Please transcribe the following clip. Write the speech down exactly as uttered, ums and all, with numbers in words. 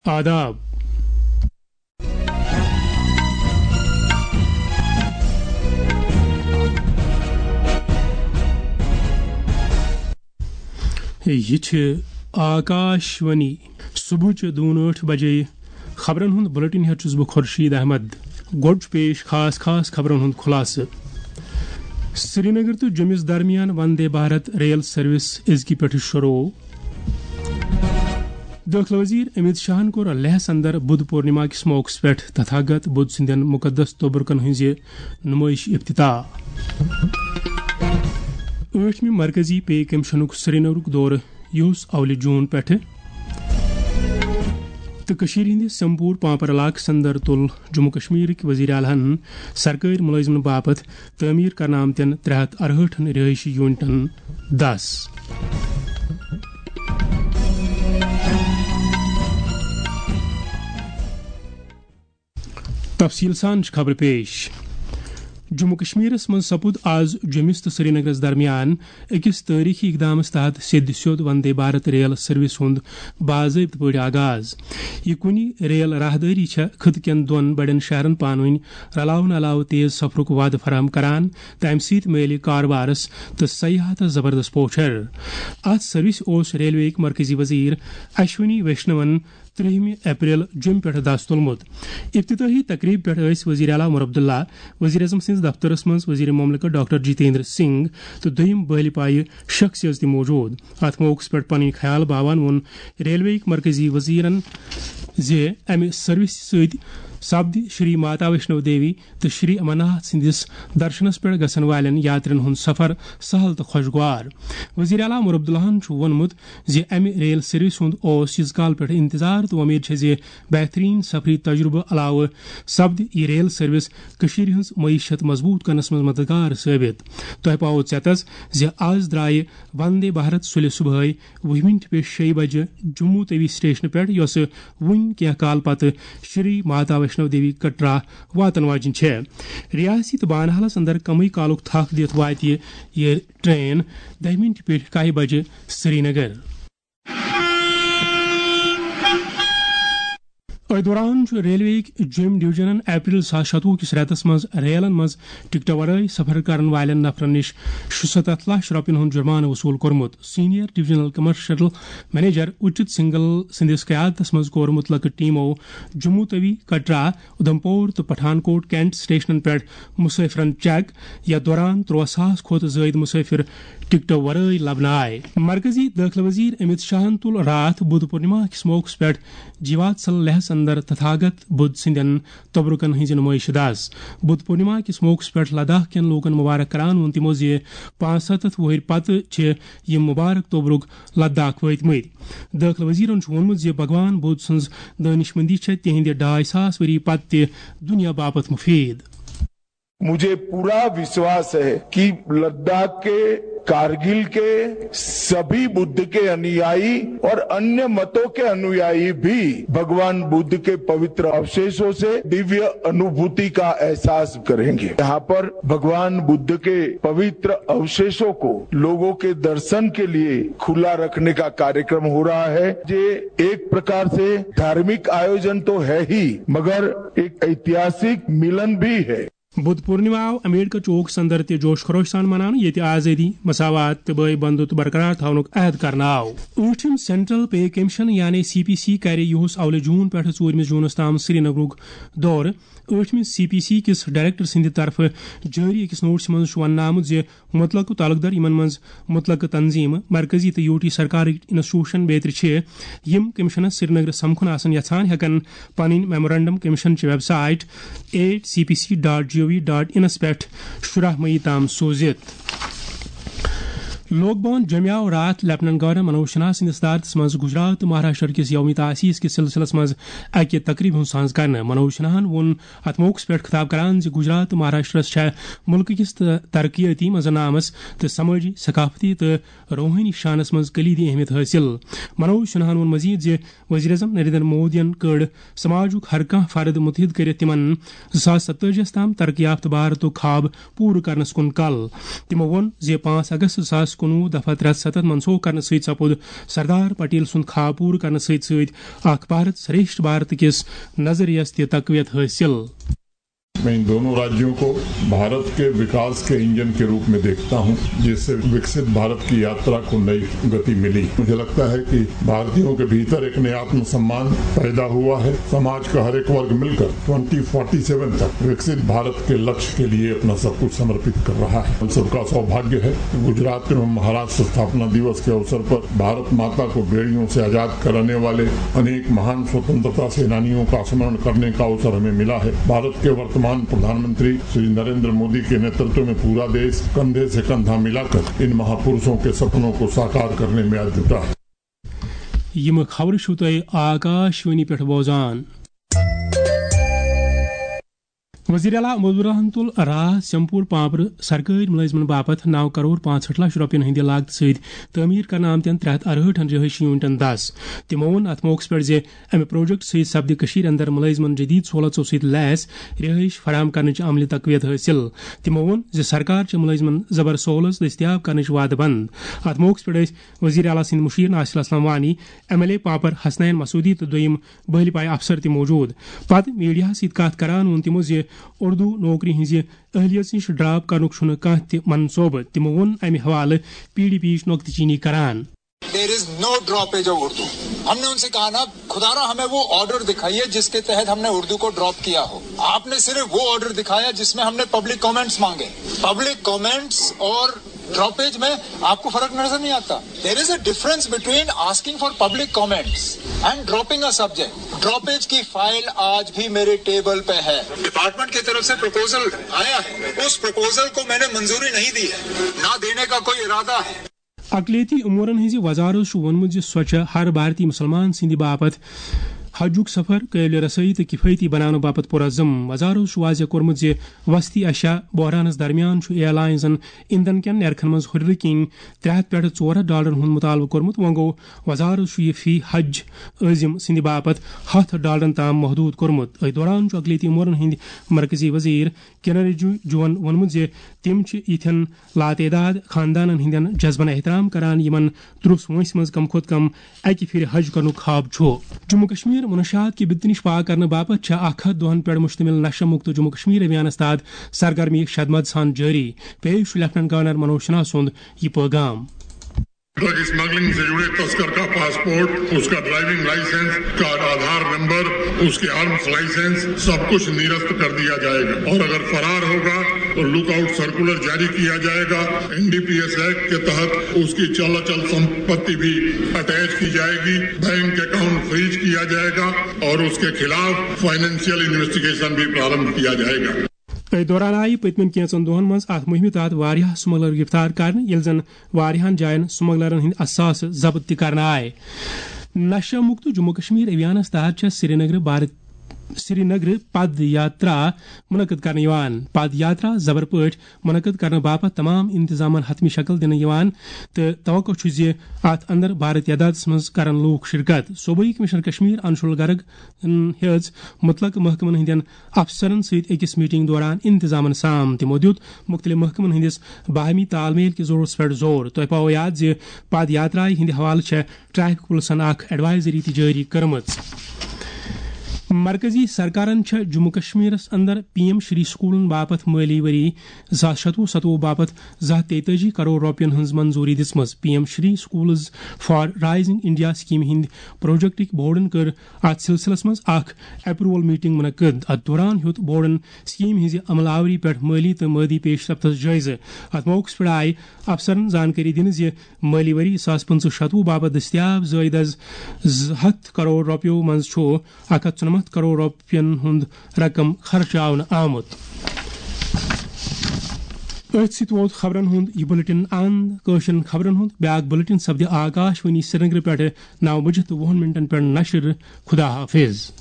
آداب۔ یہ آکاش وانی صبح دونٹھ بجے خبرن ہند بلٹن ہیت چھس بہ خورشید احمد۔ گوڈ پیش خاص خاص خبرن ہند خلاصہ۔ سری نگر تو جمس درمیان وندے بھارت ریل سروس ازکی پہ شروع۔ داخلہ وزیر امت شاہن کور لہس اندر بدھ پورنما کس موقع پہ تتھاگت بدھ سندین مقدس توبرکن ہز نمائش افتتاح۔ ٲٹھمہِ مرکزی پے کمیشنک سری نگرک دورہ یہ اول جون پہ تو کشیر ہندس سمپور پامپر علاقس اندر تل جموں کشمیر وزیر اعلیٰ سرکاری ملازمن باپت تعمیر کرنے آمتین ترے ہتھ ارہٹھن رہائشی یونٹن دس۔ تفصیل سان خبر پیش۔ جموں کشمیرس من سپود آز جمس تو سری نگرس درمیان اکس تاریخی اقدامس تحت سید سیود وندے بھارت ریل سروس ہند باضابطہ پٲٹھۍ آغاز۔ یہ کنی ریل راہداری خطہ کین دون بڑین شہرن پانونی رلاون علاوہ تیز سفرک وعدہ فراہم کران تو امہ سۭتۍ میلہِ کاربارس تو سیاحتس زبردست پوچھر۔ ات سروس اوس ریلوے مرکزی وزیر اشونی ویشنون ترہمہ اپریل جم پہ دس تلمت۔ افتتاحی تقریب پہ وزیر اعلیٰ عمر عبداللہ، وزیر اعظم سندس دفترس مز وزیر مملکت ڈاکٹر جتیندر سنگھ تو دویم بہل پایہ شخصیت تہ موجود۔ ات موقع پہ پن خیال باوان وون ریلوے مرکزی وزیرن زِ امہ سروس ست سپد شری ماتا ویشنو دیوی تو شری امرناتھ سندس درشنس پہ گھن والن یاترین ہند سفر سہل تو خوشگوار۔ وزیر اعلیٰ عمر عبداللہ وونمت زِ امہ ریل سروس ہند اوس یز کال پہ انتظار تو امید چھ زِ بہترین سفری تجربہ علاوہ سپد یہ ریل سروس کشیر ہنز معیشت مضبوط کرنس مز مددگار ثابت۔ تہ پاؤ ژیتس زِ آز درائے وندے بھارت سُلہِ صبحٲے وُہ منٹ پہ شیٚیہِ بجہ جموں توی سٹیشن پہ یوس ون کینٛہہ کال پتہ شری ماتا ویشنو دیوی کٹرا واتن واجن چھ۔ ریاسی تو بانحالس اندر کمی کالک تھک دت وات یہ ٹرین دہ منٹ پہ کاہ بجہ سری نگر۔ اتھ دوران ریلوے جم ڈویژنن اپریل ساس شتوہ کس ریتس مز ریلن مز ٹکٹو ورائے سفر کرن والن نفرن نش شُستتھ لچھ رۄپین ہند جرمانہ وصول کورمت۔ Senior divisional commercial manager Uchit Singhal سندس قیادتس مز کور متعلقہ ٹیمو جموں توی، کٹرا، ادھمپور تو پٹھان کوٹ کینٹ سٹیشنن پہ مسافرن چیک۔ یتھ دوران ترواہ ساس کھت زائد مسافر ٹکٹو ورائے لبنہ آئے۔ مرکزی داخلہ وزیر امت شاہن تل رات بدھ پورنما کس موقع پہ جیواتسل لہس اندر تتھاگت بدھ سندین توبرکن ہز نمائش دس۔ بدھ پورنما کس موقع پہ لداخ کین لوکن مبارک کران وون تمو زِ پانژھ ستھ وہر پتہ چھ یم مبارک توبرک لداخ وٲتمٕتۍ۔ داخلہ وزیرن وونمت زِ بھگوان بدھ سنز دانش مندی چھ تہندِ ڈاے ساس وری پتہ تہ دنیا باپت مفید۔ مجھے پورا وشواس ہے کہ لداخ کے، کارگل کے سبھی بدھ کے انویائی اور انیہ متوں کے انویائی بھی بھگوان بدھ کے پوتر اوشیشوں سے دیویہ انوبھوتی کا احساس کریں گے۔ یہاں پر بھگوان بدھ کے پوتر اوشیشوں کو لوگوں کے درشن کے لیے کھلا رکھنے کا کاریکرم ہو رہا ہے۔ یہ ایک پرکار سے دھارمک آیوجن تو ہے ہی مگر ایک ایتہاسک ملن بھی ہے۔ بدھ پورنما آو امبیڈکر چوک اندر تہ جوش خروش سان منانے یت آزادی، مساوات تو بھائی بندھت برقرار تھونک عہد کرنا آو۔ ٲٹھم سینٹرل پے کمیشن یعنی سی پی سی کرِ یہس اول جون پہ ژورمس جونس تام سری نگرک دور۔ ٲٹھمہ سی پی سی کس ڈائریکٹر سندِ طرف جاری أکس نوٹس مز وننہٕ آمت زِ متعلقہ تعلق یمن مز متعلقہ تنظیم، مرکزی تو یوٹی سرکارک انسٹیٹیوشن بیتر چھ یم کمیشنس سری نگر سمکھن آسن یژھان ہیکن پنن میمورنڈم کمیشن چہ website at C P C dot G O V dot انس پہ شراہ مئی تام سوزت۔ لوک بھون جمع آو رات لیفٹنٹ گورنر منوج سنہا سندس صدارتس مز گجرات تو مہاراشٹر کس یوم تاسیس کس سلسلس مز اکہ تقریب ہند ساز کرنا۔ منوج سنہاہن وون ات موقع پہ خطاب کران زِ گجرات تو مہاراشٹرس چھ ملک کس ترقیاتی منظرنامس تو سماجی، ثقافتی تو روحانی شانس مز کلیدی اہمیت حاصل۔ منوج سنہاہن وون مزید زِ وزیر اعظم نریندر مودین کڑ سماجک ہر کھانا فرد متحد کرت تمن زٕ ساس ستتٲجیس تام ترقی یافتہ بھارتک خواب پور کرنس کن کل۔ تمو وون زِ پانژھ اگست زٕ ساس کنوہ دفعہ ترے ستھ منسوخ کرنے ست سپود سردار پٹیل سند خواب پور کرنے ست ست اخ بھارت شریشٹھ بھارت کس نظریس تہ تقویت حاصل. میں ان دونوں راجیوں کو بھارت کے وکاس کے انجن کے روپ میں دیکھتا ہوں جس سے وکست بھارت کی یاترا کو نئی گتی ملی. مجھے لگتا ہے کہ بھارتیوں کے بھیتر ایک نیا آتم سمان پیدا ہوا ہے. سماج کا ہر ایک ورگ مل کر ٹوئنٹی فورٹی سیون تک وکست بھارت کے لکش کے لیے اپنا سب کچھ سمرپت کر رہا ہے. ہم سب کا سوبھاگیہ ہے گجرات میں مہاراشٹر استھاپنا دیوس کے اوسر پر بھارت ماتا کو بیڑیوں سے آزاد کرانے والے انیک مہان سوتنترتا سینانیوں کا اسمرن کرنے کا اوسر ہمیں ملا ہے. بھارت کے ورتمان پردھان منتری شری نریندر مودی کے نیترتو میں پورا دیش کندھے سے کندھا ملا کر ان مہاپرشوں کے سپنوں کو ساکار کرنے میں آج جٹا ہے. یم خبر چھو تُہۍ آکاشوانی پٮ۪ٹھ بوزان. وزیر اعلیٰ محمود الرحمان تل راہ سمپور پامپر سرکاری ملازمن باپت نو کروڑ پانسٹھ لچھ روپین ہندِ لاگت ست تعمیر کرنے آمتین ترے ہتھ ارہٹھن رہائشی یونٹن دس. تمو وون ات موقع پہ زِ امہ پروجیکٹ ست سپدِ کشیر اندر ملازمن جدید سہولتو ست لیس رہائش فراہم کرنچ عملی تقویت حاصل. تمو وون زِ سرکار چھ ملازمن زبر سہولت دستیاب کرنچ وعدہ بند. ات موقع پہ وزیر اعلیٰ سند مشیر Nasir Islam Wani M L A Pampore Hasnain Masoodi تو دویم بہلی پائے افسر تہ موجود. پتہ میڈیا ست کت کران وون تمو زِ اردو نوکری ہز اہلیت نش ڈراپ کرنک چھُنہٕ کانٛہہ تہِ منصوبہٕ. تمو وون امہ حوالہ پی ڈی پی نقطہ چینی کران. There is no droppage of Urdu. ہم نے ان سے کہا نا خدا را ہمیں وہ آرڈر دکھائیے جس کے تحت ہم نے اردو کو ڈراپ کیا ہو. آپ نے صرف وہ آرڈر دکھایا جس میں ہم نے پبلک کامنٹس مانگے. پبلک کامنٹس اور ڈراپیج میں آپ کو فرق نظر نہیں آتا. There is a difference between asking for public comments and dropping a subject. ڈراپیج کی فائل آج بھی میرے ٹیبل پہ ہے. ڈپارٹمنٹ کی طرف سے پروپوزل آیا ہے, اس پروپوزل کو میں نے منظوری نہیں دی ہے, نہ دینے کا کوئی ارادہ ہے. اقلیتی امورن ہز وزارت وونمت زِ سۄ ہر بھارتی مسلمان سندِ باپت حجک سفر قابل رسائی تو کفایتی بنانے باپت پرعزم. وزارت واضح کورمت زِ وسطی اشیا بحرانس درمیان ایئر لائنزن ایندھن کین نرخن مز ہُریر کِنۍ ترٛےٚ ہتھ پٮ۪ٹھ ژور ہتھ ڈالرن ہُنٛد مطالبہٕ کوٚرمُت. وۄنۍ گوٚو وزارت یہ فی حج عٲظم سندِ باپت ہتھ ڈالرن تام محدود کوٚرمُت. أتھۍ دوران چھُ اقلیتی امورن ہٕنٛدۍ مرکزی وزیر کِرن رِجوٗجوَن ووٚنمُت زِ تِم چھِ یِتھٮ۪ن لاتعداد خاندانن ہٕنٛدٮ۪ن جذبن احترام کران یِمن ترٛوٚس وٲنٛسہِ منٛز کم کھۄتہٕ کم اکہِ پھِرِ حج کرنُک خواب چھُ. جموں کشمیر منشیات کی بت نش پاک کرنے باپت چھ اکھ ہتھ دہن پہ مشتمل نشہ مکت جموں کشمیر ابھیانس تحت سرگرمی شدمت سان جاری. پیش لیفٹنٹ گورنر منوج سنہا سند یہ پیغام. ڈرگ اسمگلنگ سے جڑے تسکر کا پاسپورٹ, اس کا ڈرائیونگ لائسنس کا آدھار نمبر, اس کے آرمس لائسنس سب کچھ نیرست کر دیا جائے گا. اور اگر فرار ہوگا تو لک آؤٹ سرکولر جاری کیا جائے گا. N D P S act کے تحت اس کی چل اچل سمپتی بھی اٹیچ کی جائے گی, بینک اکاؤنٹ فریز کیا جائے گا اور اس کے خلاف فائنینشیل انویسٹیگیشن بھی پرارمبھ کیا جائے گا. اتھ دوران آئی پتمن کینچن دہن مز ات مہم تحت واریاہ سمگلر گرفتار کرنے یل زن واریاہن جائن سمگلرن ہند اساس ضبط تہ کرنے آئے. نشہ مکت جموں کشمیر ابھیانس تحت سری نگر بھارت سری نگر پد یاترا منعقد کرنے یوان. پد یاترا زبر پٲٹھۍ منعقد کرنے باپت تمام انتظامن حتمی شکل دنہٕ یوان تہٕ توقع چھُ زِ اتھ اندر بھارت تعدادس منٛز کرن لوٗکھ شرکت. صوبائی کمشنر کشمیر انشول گرگ ہیژ متعلق محکمن ہندین افسرن سۭتۍ أکِس میٹنگ دوران انتظامن سام. تمو دیُت مختلف محکمن ہندس باہمی تال میل کِس ضرورتس پٮ۪ٹھ زور. تۄہہِ پاوو یاد زِ پد یاترایہِ ہندِ حوالہٕ چھےٚ ٹریفک پُلسن اکھ ایڈوائزری تہِ جٲری کٔرمٕژ. مرکزی سرکارن چھ جموں کشمیرس اندر پی ایم شری سکولن باپت مالی وری زٕ ساس شتوُہ ستوُہ باپت زٕ ہتھ تیتٲجی کروڑ رۄپین ہنز منظوری دِژمٕژ. P M Shri schools for rising India scheme ہند پروجیکٹٕکۍ بورڈن کٔر اتھ سلسلس منٛز اکھ اپروول میٹنگ منعقد. اتھ دوران ہیوٚت بورڈن سکیم ہنزِ عمل آوری پٮ۪ٹھ مٲلی تہٕ مٲدی پیش رفتس جٲیزٕ. اتھ موقعس پٮ۪ٹھ آیہِ افسرن زانکٲری دِنہٕ زِ مٲلی ؤری زٕ ساس پٕنژٕہ شتوُہ باپت دٔستیاب زٲیِد از زٕ ہتھ کروڑ رۄپیو منٛز چھُ اکھ ہتھ ژُنمتھ کروڑ رۄپین ہُند رقم خرچاونہٕ آمُت. أتھۍ سۭتۍ ووت خبرن ہُند یہ بُلٹن اند. کٲشرٮ۪ن خبرن ہُند بیاکھ بُلٹن سپدِ آکاش وانی سری نگر پٮ۪ٹھ نو بجے تہٕ وُہن منٹن پٮ۪ٹھ نشر. خدا حافظ.